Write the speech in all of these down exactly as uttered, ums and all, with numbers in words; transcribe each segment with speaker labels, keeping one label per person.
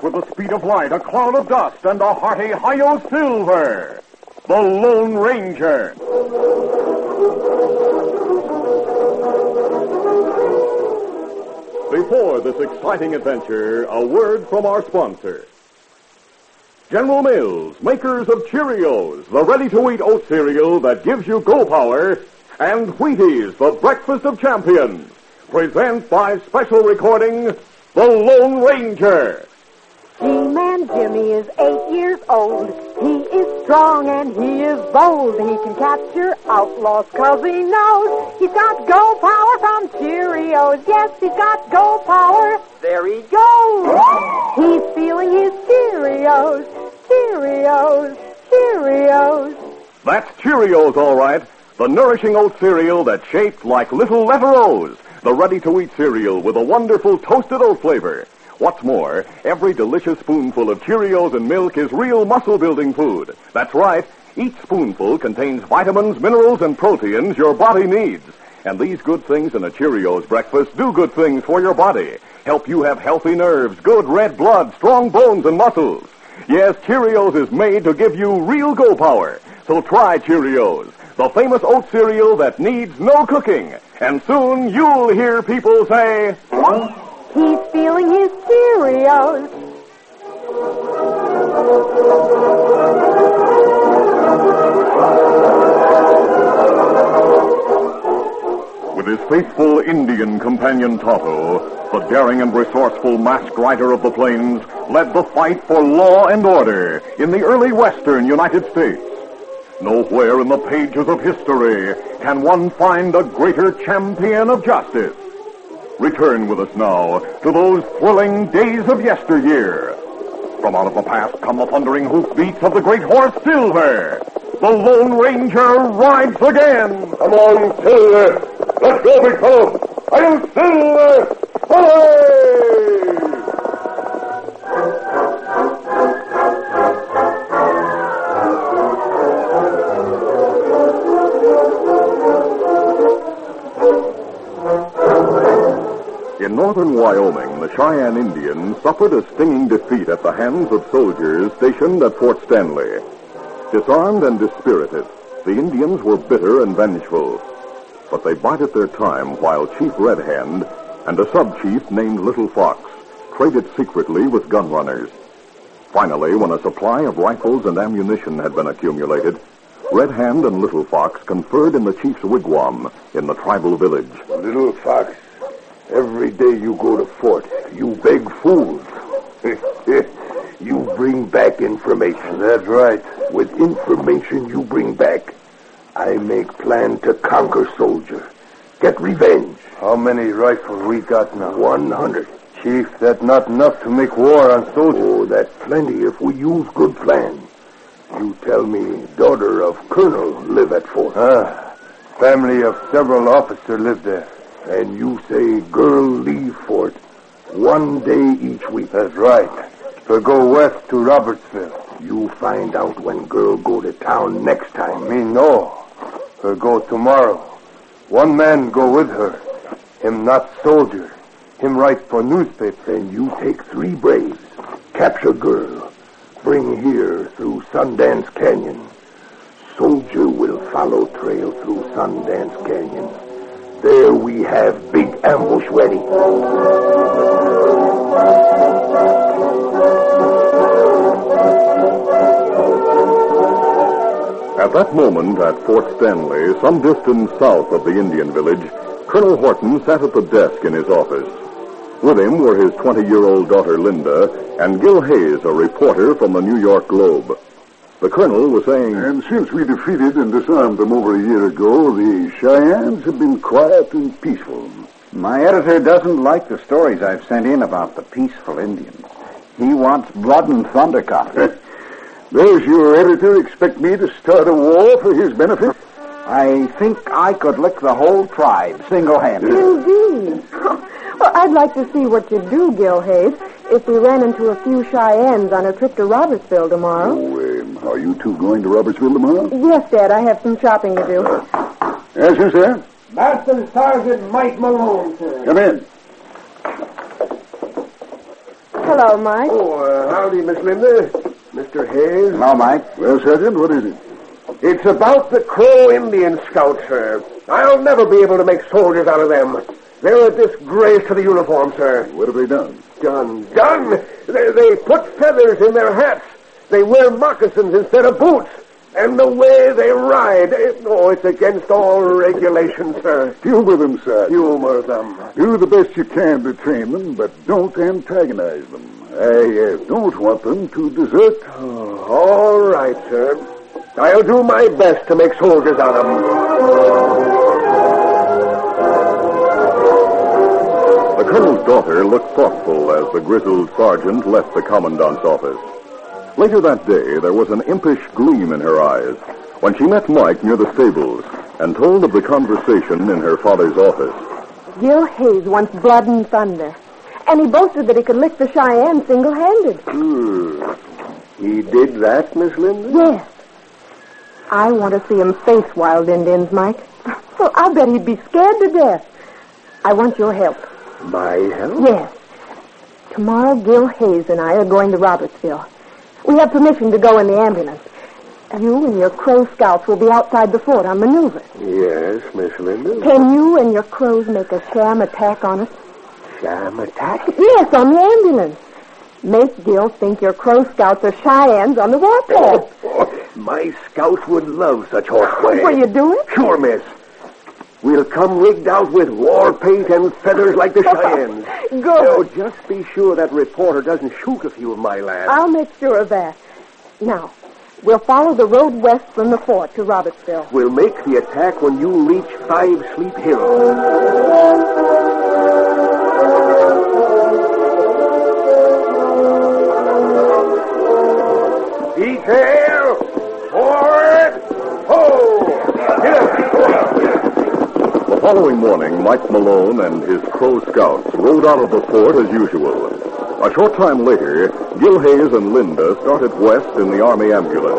Speaker 1: with the speed of light, a cloud of dust, and a hearty Hi-Yo Silver, the Lone Ranger. Before this exciting adventure, a word from our sponsor. General Mills, makers of Cheerios, the ready-to-eat oat cereal that gives you go power, and Wheaties, the breakfast of champions, present by special recording, The Lone Ranger.
Speaker 2: G-Man Jimmy is eight years old. He is strong and he is bold. He can capture outlaws cause he knows he's got go power from Cheerios. Yes, he's got go power. There he goes. He's feeling his Cheerios. Cheerios. Cheerios.
Speaker 1: That's Cheerios, all right. The nourishing oat cereal that's shaped like little letter O's. The ready-to-eat cereal with a wonderful toasted oat flavor. What's more, every delicious spoonful of Cheerios and milk is real muscle-building food. That's right. Each spoonful contains vitamins, minerals, and proteins your body needs. And these good things in a Cheerios breakfast do good things for your body. Help you have healthy nerves, good red blood, strong bones, and muscles. Yes, Cheerios is made to give you real go power. So try Cheerios, the famous oat cereal that needs no cooking. And soon you'll hear people say,
Speaker 2: he's feeling his Cheerios.
Speaker 1: With his faithful Indian companion Tonto, the daring and resourceful masked rider of the plains led the fight for law and order in the early western United States. Nowhere in the pages of history can one find a greater champion of justice. Return with us now to those thrilling days of yesteryear. From out of the past come the thundering hoofbeats of the great horse Silver. The Lone Ranger rides again.
Speaker 3: Come on, Silver. Let's go, big fellow. I'm Silver. Hooray!
Speaker 1: In northern Wyoming, the Cheyenne Indians suffered a stinging defeat at the hands of soldiers stationed at Fort Stanley. Disarmed and dispirited, the Indians were bitter and vengeful. But they bided their time while Chief Red Hand and a sub-chief named Little Fox traded secretly with gun runners. Finally, when a supply of rifles and ammunition had been accumulated, Red Hand and Little Fox conferred in the chief's wigwam in the tribal village.
Speaker 3: Little Fox, every day you go to fort, you beg food. You bring back information. That's right. With information you bring back, I make plan to conquer soldier. Get revenge.
Speaker 4: How many rifles we got now?
Speaker 3: One hundred.
Speaker 4: Chief, that's not enough to make war on soldiers.
Speaker 3: Oh, that's plenty if we use good plan. You tell me daughter of colonel live at fort.
Speaker 4: Ah, family of several officers live there.
Speaker 3: And you say girl leave fort one day each week.
Speaker 4: That's right. We'll go west to Robertsville.
Speaker 3: You find out when girl go to town next time.
Speaker 4: Me no. We'll go tomorrow. One man go with her. Him not soldier. Him write for newspaper.
Speaker 3: Then you take three braves. Capture girl. Bring here through Sundance Canyon. Soldier will follow trail through Sundance Canyon. There we have big ambush ready.
Speaker 1: At that moment, at Fort Stanley, some distance south of the Indian village, Colonel Horton sat at the desk in his office. With him were his twenty-year-old daughter, Linda, and Gil Hayes, a reporter from the New York Globe. The colonel was saying,
Speaker 5: And since we defeated and disarmed them over a year ago, the Cheyennes have been quiet and peaceful.
Speaker 6: My editor doesn't like the stories I've sent in about the peaceful Indians. He wants blood and thundercocks.
Speaker 5: Does your editor expect me to start a war for his benefit?
Speaker 6: I think I could lick the whole tribe single-handed.
Speaker 2: Indeed. Well, I'd like to see what you'd do, Gil Hayes, if we ran into a few Cheyennes on a trip to Robertsville tomorrow.
Speaker 5: Oh, um, are you two going to Robertsville tomorrow?
Speaker 2: Yes, Dad, I have some shopping to do.
Speaker 5: Yes, sir, sir.
Speaker 7: Master Sergeant Mike Malone, sir.
Speaker 5: Come in.
Speaker 2: Hello, Mike.
Speaker 3: Oh, uh, howdy, Miss Linda. Mister Hayes.
Speaker 6: Hello, Mike.
Speaker 5: Well, Sergeant, what is it?
Speaker 3: It's about the Crow Indian Scouts, sir. I'll never be able to make soldiers out of them. They're a disgrace to the uniform, sir.
Speaker 5: What have they done?
Speaker 3: Done. Done? They, they put feathers in their hats. They wear moccasins instead of boots. And the way they ride, it, oh, it's against all regulations, sir.
Speaker 5: Humor them, Sergeant.
Speaker 3: Humor them.
Speaker 5: Do the best you can to train them, but don't antagonize them. I uh, don't want them to desert.
Speaker 3: Oh, all right, sir. I'll do my best to make soldiers out of them.
Speaker 1: The colonel's daughter looked thoughtful as the grizzled sergeant left the commandant's office. Later that day, there was an impish gleam in her eyes when she met Mike near the stables and told of the conversation in her father's office.
Speaker 2: Gil Hayes wants blood and thunder. And he boasted that he could lick the Cheyenne single-handed.
Speaker 3: Hmm. He did that, Miss Linda?
Speaker 2: Yes. I want to see him face wild Indians, Mike. Well, I'll bet he'd be scared to death. I want your help.
Speaker 3: My help?
Speaker 2: Yes. Tomorrow, Gil Hayes and I are going to Robertsville. We have permission to go in the ambulance. You and your Crow Scouts will be outside the fort on maneuver.
Speaker 3: Yes, Miss Linda.
Speaker 2: Can you and your Crows make a sham attack on us?
Speaker 3: Sham attack?
Speaker 2: Yes, on the ambulance. Make Gil think your Crow Scouts are Cheyennes on the warpath.
Speaker 3: Oh, my scouts would love such horseplay.
Speaker 2: Will you do it?
Speaker 3: Sure, miss. We'll come rigged out with war paint and feathers like the Cheyennes.
Speaker 2: Good.
Speaker 3: Oh, just be sure that reporter doesn't shoot a few of my lads.
Speaker 2: I'll make sure of that. Now, we'll follow the road west from the fort to Robertsville.
Speaker 3: We'll make the attack when you reach Five Sleep Hill. Detail! Forward! Ho! Get up!
Speaker 1: The following morning, Mike Malone and his Crow Scouts rode out of the fort as usual. A short time later, Gil Hayes and Linda started west in the Army ambulance.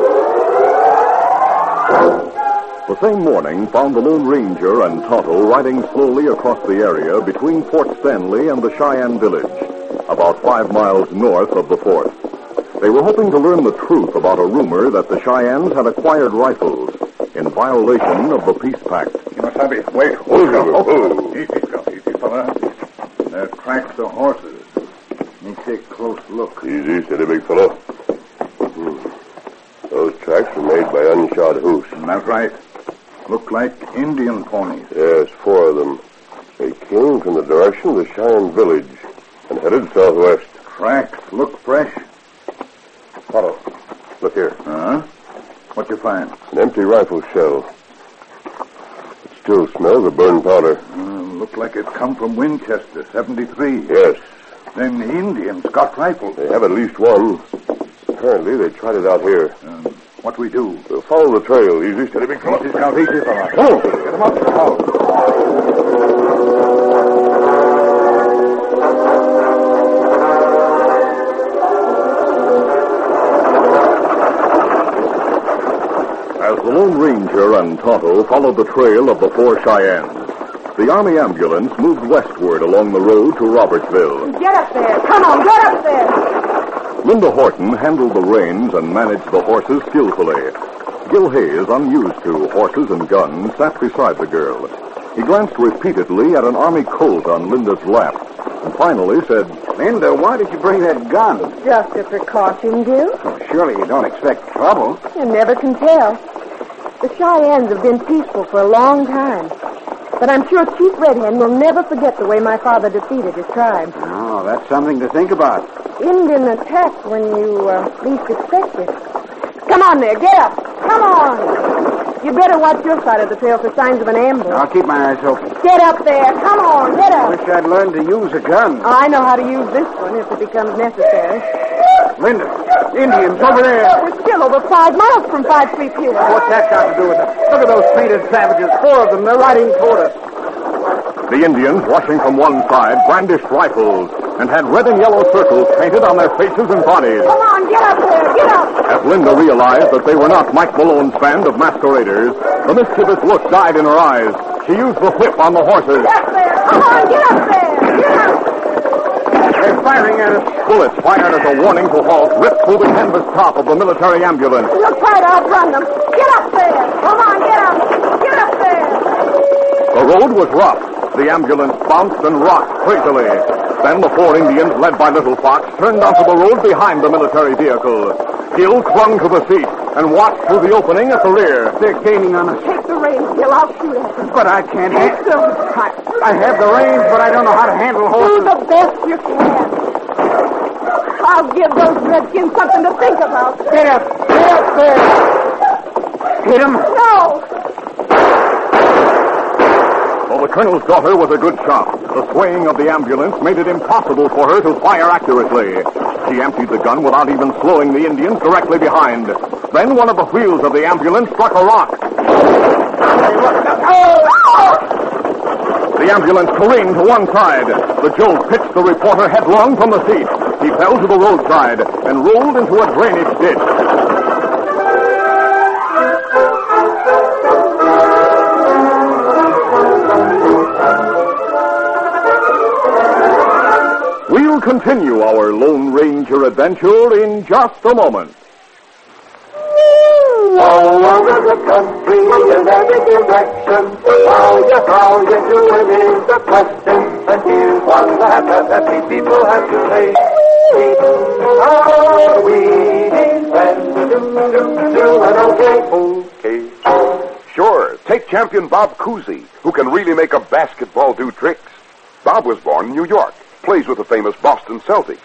Speaker 1: The same morning found the Lone Ranger and Tonto riding slowly across the area between Fort Stanley and the Cheyenne village, about five miles north of the fort. They were hoping to learn the truth about a rumor that the Cheyennes had acquired rifles in violation of the peace pact.
Speaker 6: Kimasabi, wait.
Speaker 5: Oh, oh, oh.
Speaker 6: Easy, go. Easy, fella. There tracks the horses. Let me take a close look.
Speaker 4: Easy, steady, big fellow. Hmm. Those tracks were made by unshod hoofs.
Speaker 6: That's right. Look like Indian ponies.
Speaker 4: Yes, four of them. They came from the direction of the Cheyenne village and headed southwest.
Speaker 6: Tracks look fresh.
Speaker 4: Follow. Look here.
Speaker 6: Huh? What you find?
Speaker 4: An empty rifle shell. It still smells of burned powder.
Speaker 6: Uh, look like it come from Winchester, seventy-three.
Speaker 4: Yes.
Speaker 6: Then the Indians got rifles.
Speaker 4: They have at least one. Apparently, they tried it out here.
Speaker 6: Um, what we do?
Speaker 4: We'll follow the trail. Easy, steady, big fellow.
Speaker 6: Easy, Scout, easy, fella.
Speaker 4: Oh!
Speaker 6: Get him up. Out.
Speaker 1: As the Lone Ranger and Tonto followed the trail of the four Cheyennes, the Army ambulance moved westward along the road to Robertsville.
Speaker 2: Get up there. Come on, get up there.
Speaker 1: Linda Horton handled the reins and managed the horses skillfully. Gil Hayes, unused to horses and guns, sat beside the girl. He glanced repeatedly at an Army Colt on Linda's lap and finally said,
Speaker 6: Linda, why did you bring that gun?
Speaker 2: Just a precaution, Gil.
Speaker 6: Oh, surely you don't expect trouble.
Speaker 2: You never can tell. The Cheyennes have been peaceful for a long time. But I'm sure Chief Red Hen will never forget the way my father defeated his tribe.
Speaker 6: Oh, that's something to think about.
Speaker 2: Indian attack when you uh, least expect it. Come on there, get up. Come on. You better watch your side of the trail for signs of an ambush.
Speaker 6: I'll keep my eyes open.
Speaker 2: Get up there. Come on, get up.
Speaker 6: Wish I'd learned to use a gun.
Speaker 2: Oh, I know how to use this one if it becomes necessary.
Speaker 6: Linda, Indians over there.
Speaker 2: We're still over five miles from Five Sleep Hill.
Speaker 6: What's that got to do with it? Look at those painted savages. Four of them. They're riding toward us.
Speaker 1: The Indians, rushing from one side, brandished rifles and had red and yellow circles painted on their faces and bodies.
Speaker 2: Come on, get up there, get up.
Speaker 1: As Linda realized that they were not Mike Malone's band of masqueraders, the mischievous look died in her eyes. She used the whip on the horses.
Speaker 2: Get up there. Come on, get up there. Get up.
Speaker 6: They're firing at us.
Speaker 1: Bullets fired as a warning to halt ripped through the canvas top of the military ambulance.
Speaker 2: We'll try to outrun them. Get up there. Come on, get up. Get up there.
Speaker 1: The road was rough. The ambulance bounced and rocked crazily. Then the four Indians, led by Little Fox, turned onto the road behind the military vehicle. Gil clung to the seat and watched through the opening at the rear.
Speaker 6: They're gaining on us.
Speaker 2: Take the reins, Gil. I'll shoot at them.
Speaker 6: But I can't
Speaker 2: Take
Speaker 6: handle
Speaker 2: them.
Speaker 6: I, I have the reins, but I don't know how to handle
Speaker 2: Do
Speaker 6: horses.
Speaker 2: the best you can. I'll give those redskins something to think about.
Speaker 6: Get up. Get up there. Hit him.
Speaker 2: No.
Speaker 1: Well, the colonel's daughter was a good shot. The swaying of the ambulance made it impossible for her to fire accurately. She emptied the gun without even slowing the Indians directly behind. Then one of the wheels of the ambulance struck a rock. The ambulance careened to one side. The jolt pitched the reporter headlong from the seat. He fell to the roadside and rolled into a drainage ditch. We'll continue our Lone Ranger adventure in just a moment.
Speaker 3: All over the country, in every direction, how you, how you doing is the question. And here's one that, that, that these people have to say. Are we doing okay?
Speaker 7: Sure. Take champion Bob Cousy, who can really make a basketball do tricks. Bob was born in New York, plays with the famous Boston Celtics.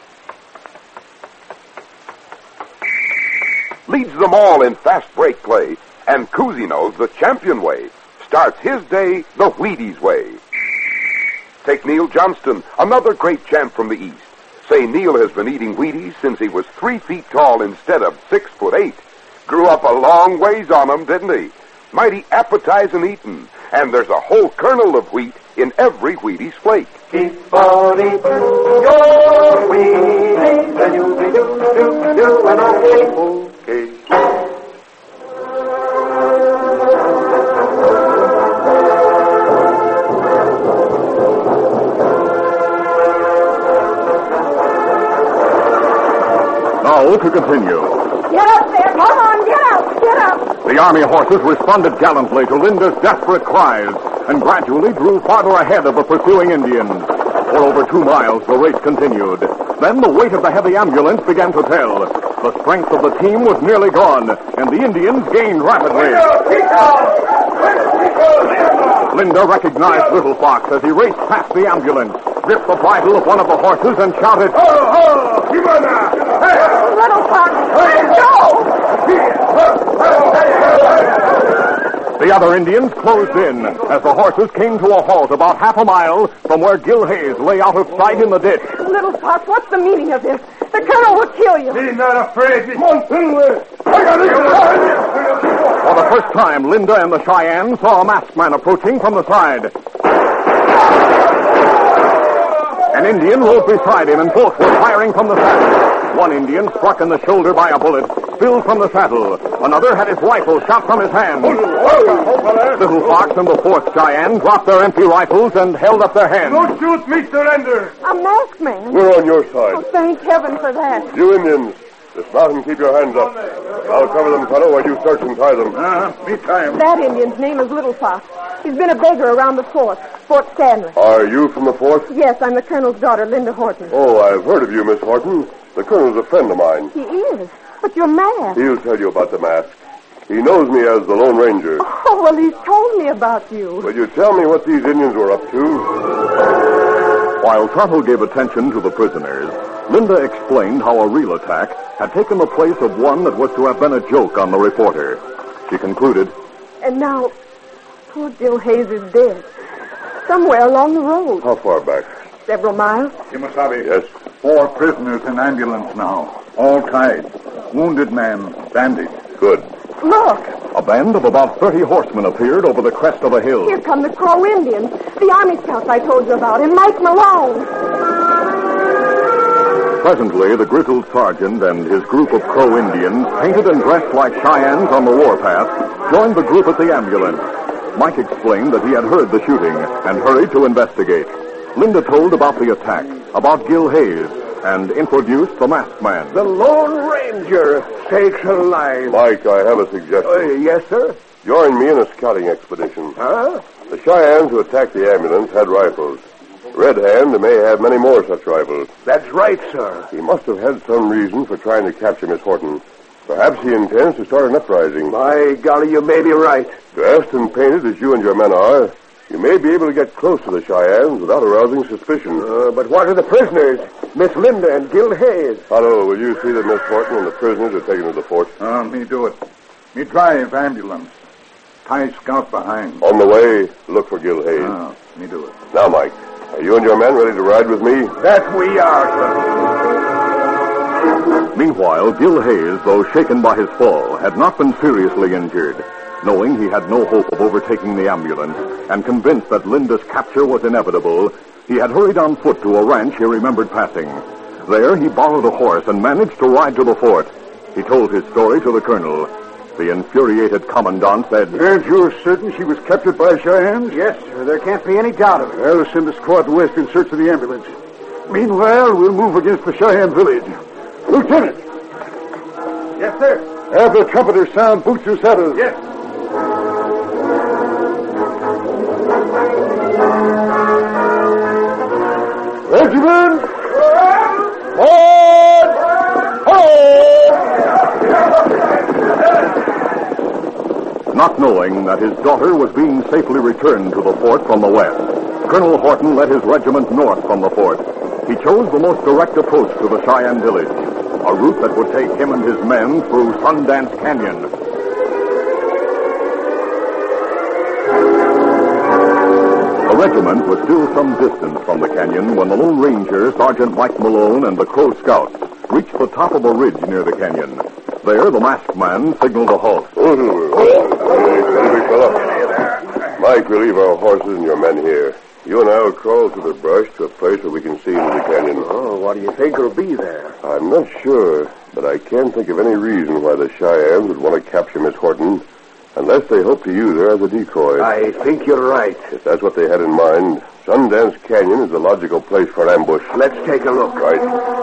Speaker 7: Leads them all in fast break play, and Cousy knows the champion way. Starts his day the Wheaties way. Take Neil Johnston, another great champ from the East. Say Neil has been eating Wheaties since he was three feet tall instead of six foot eight. Grew up a long ways on 'em, didn't he? Mighty appetizing eatin', and there's a whole kernel of wheat in every Wheaties flake.
Speaker 3: Keep on eating your Wheaties, and you'll be do, do, doing okay. Okay.
Speaker 1: Now to continue.
Speaker 2: Get up there. Come on, get up. Get up.
Speaker 1: The army horses responded gallantly to Linda's desperate cries and gradually drew farther ahead of the pursuing Indians. For over two miles, the race continued. Then the weight of the heavy ambulance began to tell. The strength of the team was nearly gone, and the Indians gained rapidly. Linda recognized Little Fox as he raced past the ambulance, gripped the bridle of one of the horses, and shouted,
Speaker 4: Ho, ho! Kimana! Hey!
Speaker 2: Little Fox, go!
Speaker 1: The other Indians closed in as the horses came to a halt about half a mile from where Gil Hayes lay out of sight in the ditch.
Speaker 2: Little Fox, what's the meaning of this? The colonel will kill you.
Speaker 4: He's not afraid. He's...
Speaker 1: For the first time, Linda and the Cheyenne saw a masked man approaching from the side. An Indian rode beside him, and both were firing from the saddle. One Indian, struck in the shoulder by a bullet, spilled from the saddle. Another had his rifle shot from his hand. Little Fox and the fourth Cheyenne dropped their empty rifles and held up their hands.
Speaker 4: Don't shoot me, surrender.
Speaker 2: A masked man.
Speaker 4: We're on your
Speaker 2: Oh,
Speaker 4: side.
Speaker 2: thank heaven for that.
Speaker 4: You Indians, dismount and keep your hands up. I'll cover them, fellow, while you search and tie them.
Speaker 5: Uh-huh. Me time.
Speaker 2: That Indian's name is Little Fox. He's been a beggar around the fort, Fort Stanley.
Speaker 4: Are you from the fort?
Speaker 2: Yes, I'm the colonel's daughter, Linda Horton.
Speaker 4: Oh, I've heard of you, Miss Horton. The colonel's a friend of mine.
Speaker 2: He is. But you're mad.
Speaker 4: He'll tell you about the mask. He knows me as the Lone Ranger.
Speaker 2: Oh, well, he's told me about you.
Speaker 4: Will you tell me what these Indians were up to?
Speaker 1: While Tonto gave attention to the prisoners, Linda explained how a real attack had taken the place of one that was to have been a joke on the reporter. She concluded,
Speaker 2: And now, poor Gil Hayes is dead. Somewhere along the road.
Speaker 4: How far back?
Speaker 2: Several miles.
Speaker 5: Kimasabi.
Speaker 4: Yes.
Speaker 5: Four prisoners in ambulance now. All tied. Wounded man, bandaged.
Speaker 4: Good.
Speaker 2: Look,
Speaker 1: a band of about thirty horsemen appeared over the crest of a hill.
Speaker 2: here come the Crow Indians. The Army Scouts I told you about, and Mike Malone.
Speaker 1: Presently, the grizzled sergeant and his group of Crow Indians, painted and dressed like Cheyennes on the warpath, joined the group at the ambulance. Mike explained that he had heard the shooting and hurried to investigate. Linda told about the attack, about Gil Hayes, and introduced the masked man.
Speaker 3: The Lone Ranger, sakes alive.
Speaker 4: Mike, I have a suggestion.
Speaker 3: Uh, yes, sir?
Speaker 4: Join me in a scouting expedition.
Speaker 3: Huh?
Speaker 4: The Cheyennes who attacked the ambulance had rifles. Red Hand may have many more such rifles.
Speaker 3: That's right, sir.
Speaker 4: He must have had some reason for trying to capture Miss Horton. Perhaps he intends to start an uprising.
Speaker 3: My golly, you may be right.
Speaker 4: Dressed and painted as you and your men are, you may be able to get close to the Cheyennes without arousing suspicion.
Speaker 3: Uh, but what are the prisoners? Miss Linda and Gil Hayes.
Speaker 4: Otto, will you see that Miss Horton and the prisoners are taken to the fort?
Speaker 6: Oh, me do it. Me drive ambulance. Tie scout behind.
Speaker 4: On the way, look for Gil Hayes.
Speaker 6: Oh, me do it.
Speaker 4: Now, Mike, are you and your men ready to ride with me?
Speaker 3: That we are, sir.
Speaker 1: Meanwhile, Gil Hayes, though shaken by his fall, had not been seriously injured. Knowing he had no hope of overtaking the ambulance, and convinced that Linda's capture was inevitable, he had hurried on foot to a ranch he remembered passing. There, he borrowed a horse and managed to ride to the fort. He told his story to the colonel. The infuriated commandant said,
Speaker 5: "Aren't you certain she was captured by Cheyennes?"
Speaker 6: Yes, sir. There can't be any doubt of it.
Speaker 5: I'll send a squad west in search of the ambulance. Meanwhile, we'll move against the Cheyenne village. Lieutenant!
Speaker 6: Yes, sir.
Speaker 5: Have the trumpeter sound boots your saddles.
Speaker 6: Yes.
Speaker 5: Regiment! Forward! Forward!
Speaker 1: Not knowing that his daughter was being safely returned to the fort from the west, Colonel Horton led his regiment north from the fort. He chose the most direct approach to the Cheyenne village, a route that would take him and his men through Sundance Canyon. The regiment was still some distance from the canyon when the Lone Ranger, Sergeant Mike Malone, and the Crow Scouts reached the top of a ridge near the canyon. There, the masked man signaled a halt.
Speaker 4: Oh, hey, steady, fella. Mike, we'll leave our horses and your men here. You and I will crawl through the brush to a place where we can see into the canyon.
Speaker 3: Oh, what do you think will be there?
Speaker 4: I'm not sure, but I can't think of any reason why the Cheyennes would want to capture Miss Horton, unless they hope to use her as a decoy.
Speaker 3: I think you're right.
Speaker 4: If that's what they had in mind, Sundance Canyon is the logical place for an ambush.
Speaker 3: Let's take a look.
Speaker 4: Right.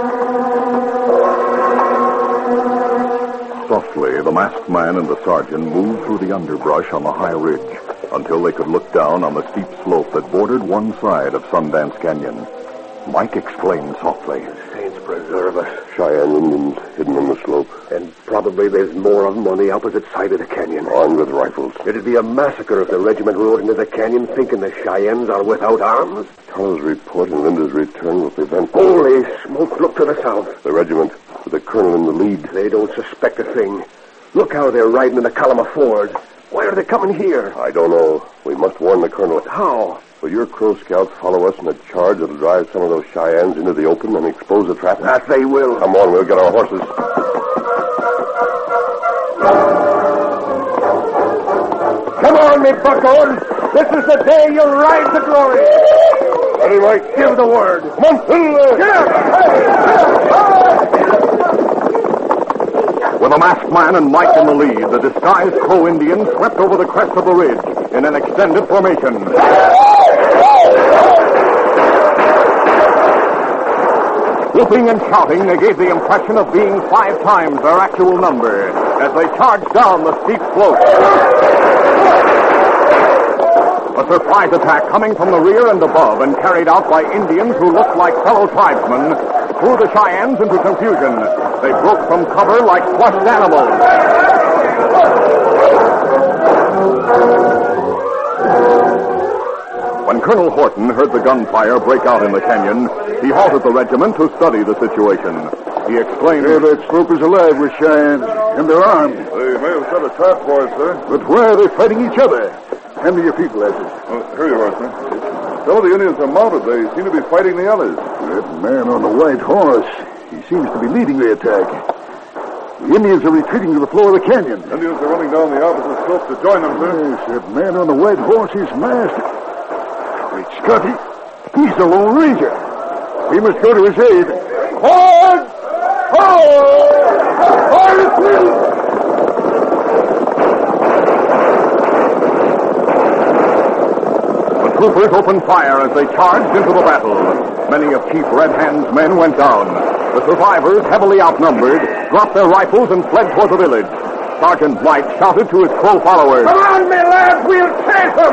Speaker 1: Softly, the masked man and the sergeant moved through the underbrush on the high ridge until they could look down on the steep slope that bordered one side of Sundance Canyon. Mike exclaimed softly,
Speaker 3: Saints preserve us.
Speaker 4: Cheyenne Indians hidden on the slope.
Speaker 3: And probably there's more of them on the opposite side of the canyon.
Speaker 4: Armed with rifles.
Speaker 3: It'd be a massacre if the regiment rode into the canyon thinking the Cheyennes are without arms.
Speaker 4: Carl's report and Linda's return will prevent...
Speaker 3: Holy smoke, look to the south.
Speaker 4: The regiment, with the colonel in the lead.
Speaker 3: They don't suspect a thing. Look how they're riding in the column of fours. Why are they coming here?
Speaker 4: I don't know. We must warn the colonel.
Speaker 3: How?
Speaker 4: Will your Crow Scouts follow us in a charge that'll drive some of those Cheyennes into the open and expose the trap?
Speaker 3: That they will.
Speaker 4: Come on, we'll get our horses.
Speaker 3: Come on, me buckoes. This is the day you'll ride to glory.
Speaker 4: Ready, Mike?
Speaker 3: Give the word.
Speaker 4: Monthil!
Speaker 1: With the masked man and Mike in the lead, the disguised Crow Indians swept over the crest of the ridge in an extended formation. Whooping and shouting, they gave the impression of being five times their actual number as they charged down the steep slope. A surprise attack coming from the rear and above and carried out by Indians who looked like fellow tribesmen threw the Cheyennes into confusion. They broke from cover like flushed animals. When Colonel Horton heard the gunfire break out in the canyon, he halted the regiment to study the situation. He exclaimed,
Speaker 5: Hey, that slope is alive with Cheyennes, and they're armed.
Speaker 4: They may have set a trap for us, sir.
Speaker 5: But why are they fighting each other? Hand me your people, Ezra.
Speaker 4: Oh, here you are, sir. Some of the Indians are mounted. They seem to be fighting the others.
Speaker 5: That man on the white horse, he seems to be leading the attack. The Indians are retreating to the floor of the canyon.
Speaker 4: Indians are running down the opposite slope to join them, sir.
Speaker 5: Yes, that man on the white horse is masked. Great Scott, he, he's the Lone Ranger. We must go to his aid. Forward! Forward! Forward, please!
Speaker 1: troopers opened fire as they charged into the battle. Many of Chief Red Hand's men went down. The survivors, heavily outnumbered, dropped their rifles and fled toward the village. Sergeant Blight shouted to his Crow followers,
Speaker 3: "Come on, me lads, we'll chase them!"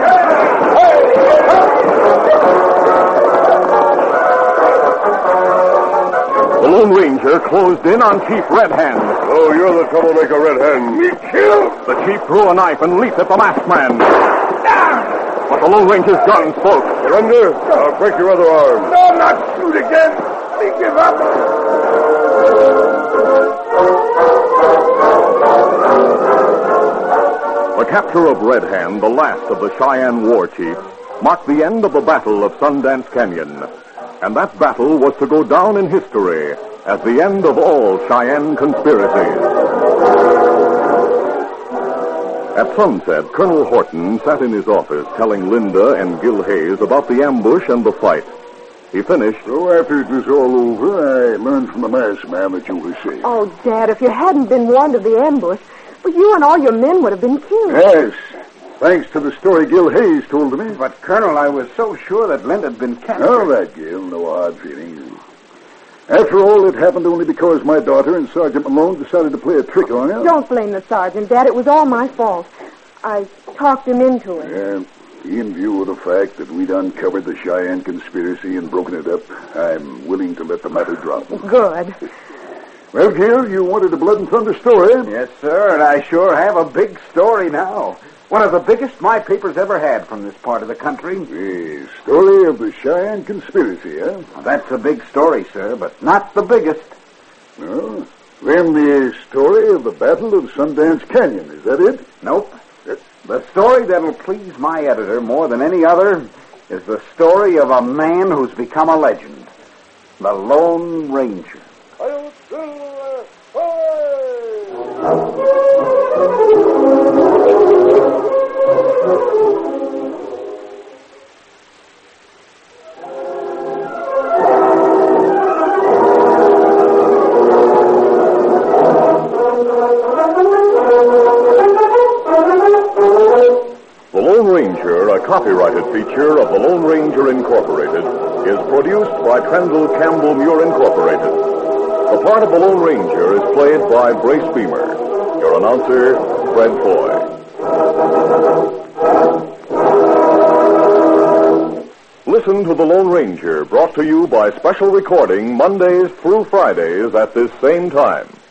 Speaker 1: The Lone Ranger closed in on Chief Red Hand.
Speaker 4: Oh, you're the troublemaker, Red Hand.
Speaker 3: Me kill!
Speaker 1: The chief drew a knife and leaped at the masked man. But the Lone Ranger's gun spoke.
Speaker 4: Surrender? I'll break your other arm.
Speaker 3: No, not shoot again. Me give up.
Speaker 1: The capture of Red Hand, the last of the Cheyenne war chiefs, marked the end of the Battle of Sundance Canyon. And that battle was to go down in history as the end of all Cheyenne conspiracies. At sunset, Colonel Horton sat in his office telling Linda and Gil Hayes about the ambush and the fight. He finished.
Speaker 5: So after it was all over, I learned from the masked man that you were safe.
Speaker 2: Oh, Dad, if you hadn't been warned of the ambush, well, you and all your men would have been killed.
Speaker 5: Yes, thanks to the story Gil Hayes told me.
Speaker 6: But, Colonel, I was so sure that Linda had been captured.
Speaker 5: All right, Gil, no hard feelings. After all, it happened only because my daughter and Sergeant Malone decided to play a trick on you.
Speaker 2: Don't blame the sergeant, Dad. It was all my fault. I talked him into it.
Speaker 5: Yeah, in view of the fact that we'd uncovered the Cheyenne conspiracy and broken it up, I'm willing to let the matter drop.
Speaker 2: Good.
Speaker 5: Well, Gil, you wanted a blood and thunder story.
Speaker 6: Yes, sir, and I sure have a big story now. One of the biggest my paper's ever had from this part of the country.
Speaker 5: The story of the Cheyenne conspiracy, huh?
Speaker 6: Well, that's a big story, sir, but not the biggest.
Speaker 5: No. Then the story of the Battle of Sundance Canyon, is that it?
Speaker 6: Nope. The story that'll please my editor more than any other is the story of a man who's become a legend. The Lone Ranger.
Speaker 1: The Lone Ranger, a copyrighted feature of the Lone Ranger Incorporated, is produced by Trendle Campbell Muir Incorporated. The part of the Lone Ranger is played by Brace Beamer. Your announcer, Fred Foy. Listen to The Lone Ranger, brought to you by special recording Mondays through Fridays at this same time.